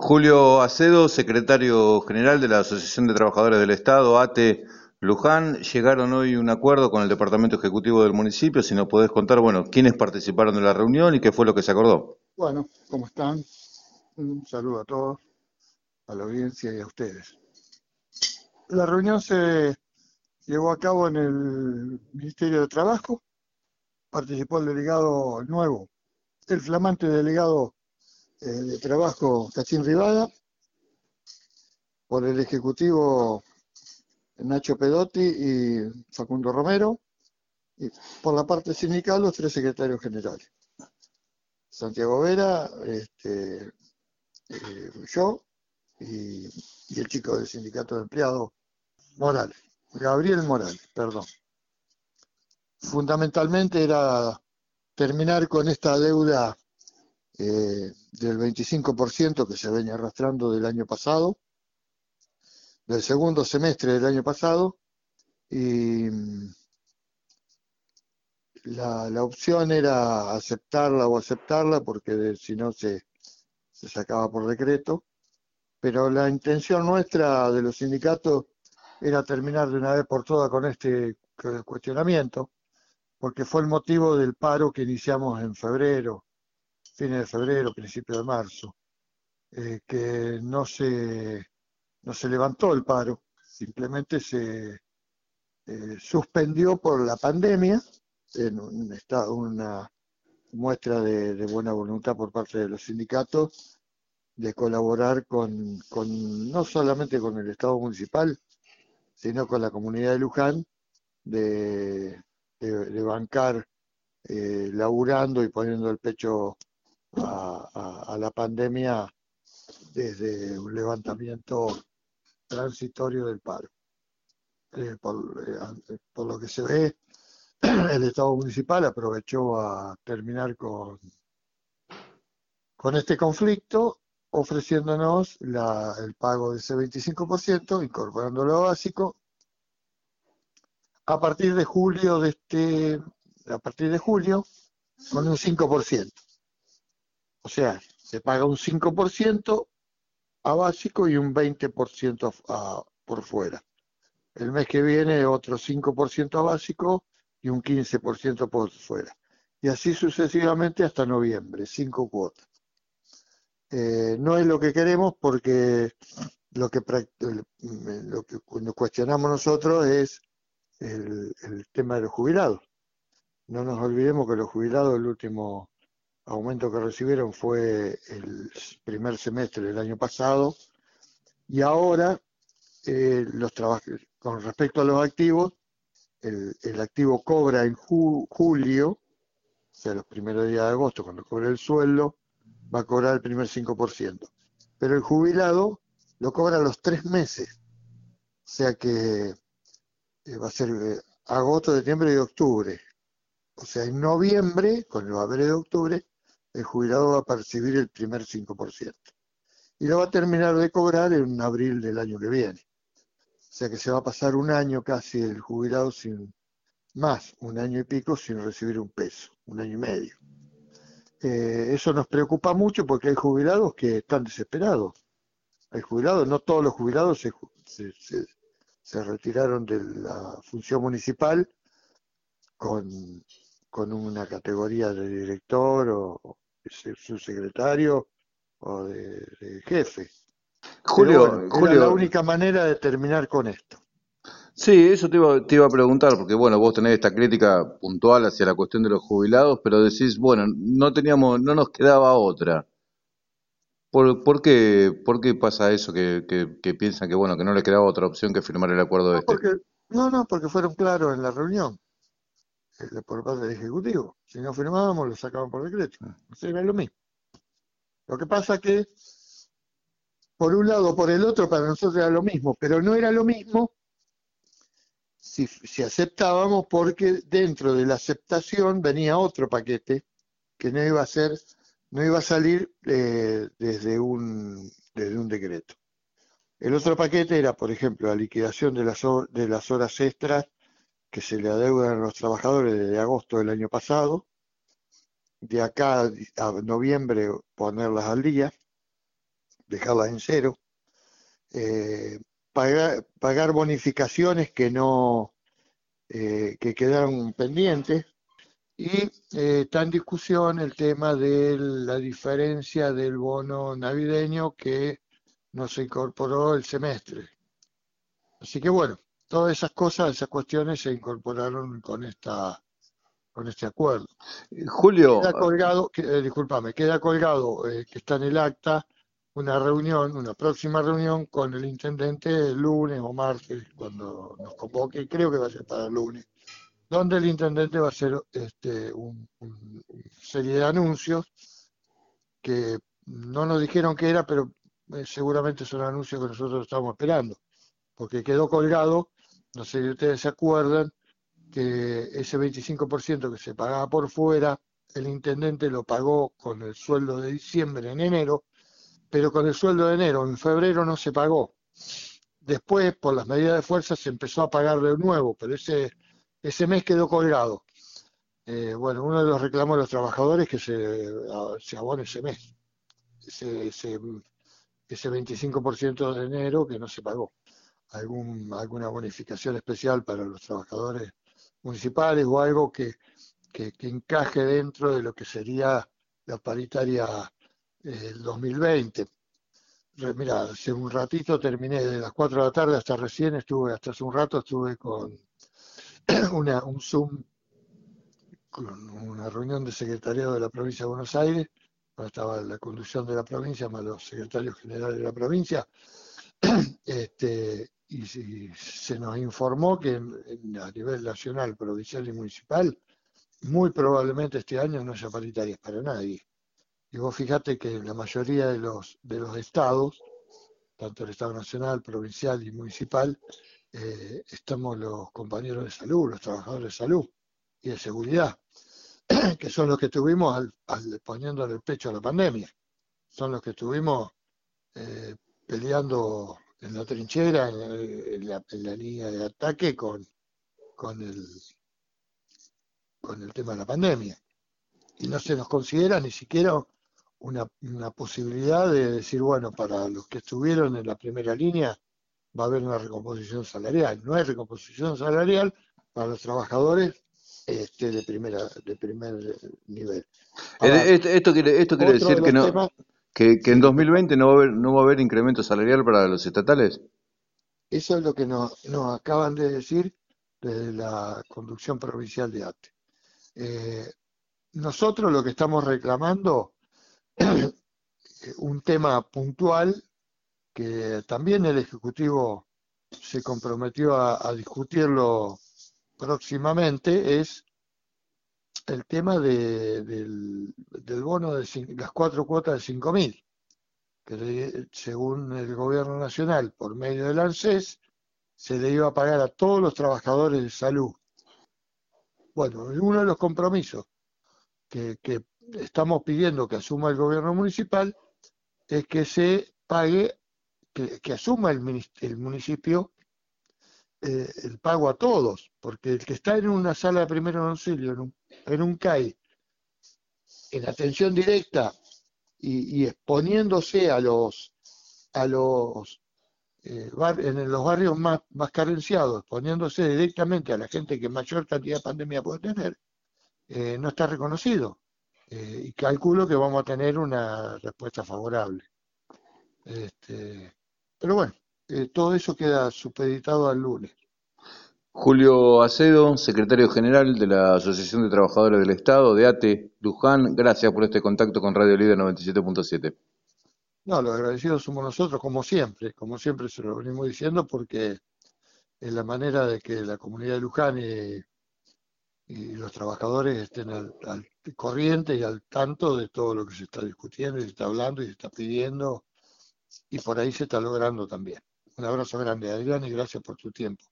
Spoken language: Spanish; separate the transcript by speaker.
Speaker 1: Julio Acedo, secretario general de la Asociación de Trabajadores del Estado, ATE Luján, llegaron hoy a un acuerdo con el Departamento Ejecutivo del municipio. Si nos podés contar, bueno, quiénes participaron de la reunión y qué fue lo que se acordó.
Speaker 2: Bueno, ¿cómo están? Un saludo a todos, a la audiencia y a ustedes. La reunión se llevó a cabo en el Ministerio de Trabajo. Participó el delegado nuevo, el flamante delegado de Trabajo, Cachín Rivada, por el Ejecutivo Nacho Pedotti y Facundo Romero, y por la parte sindical los tres secretarios generales. Santiago Vera, yo y el chico del sindicato de empleados Morales, Gabriel Morales, perdón. Fundamentalmente era terminar con esta deuda del 25% que se venía arrastrando del año pasado, del segundo semestre del año pasado, y la opción era aceptarla o aceptarla porque si no se sacaba por decreto, pero la intención nuestra de los sindicatos era terminar de una vez por todas con este cuestionamiento, porque fue el motivo del paro que iniciamos en febrero, fines de febrero, principio de marzo, que no se levantó el paro, simplemente se suspendió por la pandemia, en una muestra de buena voluntad por parte de los sindicatos de colaborar no solamente con el Estado municipal, sino con la comunidad de Luján, de bancar laburando y poniendo el pecho a la pandemia desde un levantamiento transitorio del paro. Por lo que se ve, el Estado municipal aprovechó a terminar con este conflicto, ofreciéndonos el pago de ese 25%, incorporándolo a básico, a partir de julio a partir de julio, con un 5%. O sea, se paga un 5% a básico y un 20% por fuera. El mes que viene otro 5% a básico y un 15% por fuera. Y así sucesivamente hasta noviembre, 5 cuotas. No es lo que queremos porque lo que cuando cuestionamos nosotros es el tema de los jubilados. No nos olvidemos que los jubilados, el último aumento que recibieron fue el primer semestre del año pasado, y ahora con respecto a los activos, el activo cobra en julio, o sea, los primeros días de agosto, cuando cobre el sueldo, va a cobrar el primer 5%. Pero el jubilado lo cobra a los 3 meses, o sea que va a ser agosto, septiembre y octubre. O sea, en noviembre, con el haber de octubre, el jubilado va a percibir el primer 5%. Y lo va a terminar de cobrar en abril del año que viene. O sea que se va a pasar un año casi el jubilado un año y pico sin recibir un peso, un año y medio. Eso nos preocupa mucho porque hay jubilados que están desesperados. Hay jubilados, no todos los jubilados se retiraron de la función municipal con, con una categoría de director o subsecretario o de jefe. Pero bueno, era la
Speaker 1: Julio,
Speaker 2: única manera de terminar con esto.
Speaker 1: sí, eso te iba a preguntar, porque bueno, vos tenés esta crítica puntual hacia la cuestión de los jubilados, pero decís, bueno, no nos quedaba otra. ¿Por qué pasa eso que piensan que bueno, que no le quedaba otra opción que firmar el acuerdo
Speaker 2: No,
Speaker 1: este?
Speaker 2: porque fueron claros en la reunión por parte del Ejecutivo. Si no firmábamos, lo sacaban por decreto. O sea, era lo mismo. Lo que pasa que, por un lado o por el otro, para nosotros era lo mismo, pero no era lo mismo si aceptábamos, porque dentro de la aceptación venía otro paquete que no iba a salir desde un decreto. El otro paquete era, por ejemplo, la liquidación de las horas extras que se le adeudan a los trabajadores desde agosto del año pasado, de acá a noviembre ponerlas al día, dejarlas en cero, pagar bonificaciones que no que quedaron pendientes y está en discusión el tema de la diferencia del bono navideño que no se incorporó el semestre. Así que bueno, todas esas cosas, esas cuestiones se incorporaron con este acuerdo.
Speaker 1: Julio,
Speaker 2: Queda colgado, discúlpame, queda colgado que está en el acta una reunión, una próxima reunión con el intendente el lunes o martes, cuando nos convoque, creo que va a ser para el lunes, donde el intendente va a hacer una serie de anuncios que no nos dijeron qué era, pero seguramente son anuncios que nosotros estamos esperando, porque quedó colgado, no sé si ustedes se acuerdan, que ese 25% que se pagaba por fuera, el intendente lo pagó con el sueldo de diciembre en enero, pero con el sueldo de enero en febrero no se pagó. Después, por las medidas de fuerza, se empezó a pagar de nuevo, pero ese mes quedó colgado. Bueno, uno de los reclamos de los trabajadores es que se abone ese mes, ese 25% de enero que no se pagó. Alguna bonificación especial para los trabajadores municipales o algo que encaje dentro de lo que sería la paritaria 2020. Mira, hace un ratito terminé de las 4 de la tarde hasta recién, hasta hace un rato estuve con un Zoom, con una reunión de secretariado de la provincia de Buenos Aires, donde estaba la conducción de la provincia, más los secretarios generales de la provincia, y se nos informó que a nivel nacional, provincial y municipal, muy probablemente este año no haya paritarias para nadie. Y vos fíjate que en la mayoría de los estados, tanto el Estado nacional, provincial y municipal, estamos los compañeros de salud, los trabajadores de salud y de seguridad, que son los que estuvimos poniéndole el pecho a la pandemia, son los que estuvimos peleando en la trinchera, en la línea de ataque con el tema de la pandemia. Y no se nos considera ni siquiera una posibilidad de decir, bueno, para los que estuvieron en la primera línea va a haber una recomposición salarial. No hay recomposición salarial para los trabajadores de primer nivel. Ahora,
Speaker 1: esto quiere
Speaker 2: otro de
Speaker 1: decir que
Speaker 2: los
Speaker 1: no,
Speaker 2: temas,
Speaker 1: que en
Speaker 2: sí, disculpa,
Speaker 1: 2020 no va a haber incremento salarial para los estatales.
Speaker 2: eso es lo que nos acaban de decir desde la conducción provincial de ATE. Nosotros lo que estamos reclamando, un tema puntual que también el Ejecutivo se comprometió a discutirlo próximamente, es el tema del bono de las 4 cuotas de 5.000, que según el gobierno nacional, por medio del ANSES, se le iba a pagar a todos los trabajadores de salud. Bueno, uno de los compromisos que estamos pidiendo que asuma el gobierno municipal es que se pague, que asuma el municipio el pago a todos, porque el que está en una sala de primer auxilio, en un CAI, en atención directa y exponiéndose en los barrios más carenciados, exponiéndose directamente a la gente que mayor cantidad de pandemia puede tener, no está reconocido. Y calculo que vamos a tener una respuesta favorable. Pero bueno, todo eso queda supeditado al lunes.
Speaker 1: Julio Acedo, secretario general de la Asociación de Trabajadores del Estado, de ATE, Luján, gracias por este contacto con Radio Líder 97.7.
Speaker 2: No, los agradecidos somos nosotros, como siempre se lo venimos diciendo, porque es la manera de que la comunidad de Luján y los trabajadores estén al corriente y al tanto de todo lo que se está discutiendo y se está hablando y se está pidiendo, y por ahí se está logrando también. Un abrazo grande, Adrián, y gracias por tu tiempo.